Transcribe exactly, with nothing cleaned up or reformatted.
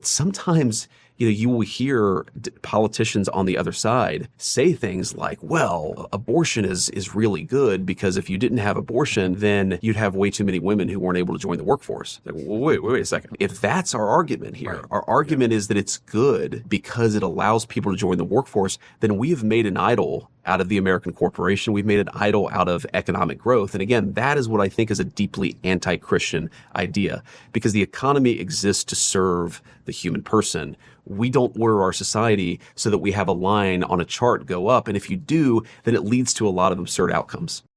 sometimes, you know, you will hear d- politicians on the other side say things like, well, abortion is is really good because if you didn't have abortion, then you'd have way too many women who weren't able to join the workforce. Like, wait, wait, wait a second. If that's our argument here, Right. our argument yeah. is that it's good because it allows people to join the workforce, then we have made an idol out of the American corporation. We've made an idol out of economic growth. And again, that is what I think is a deeply anti-Christian idea, because the economy exists to serve the human person. We don't order our society so that we have a line on a chart go up. And if you do, then it leads to a lot of absurd outcomes.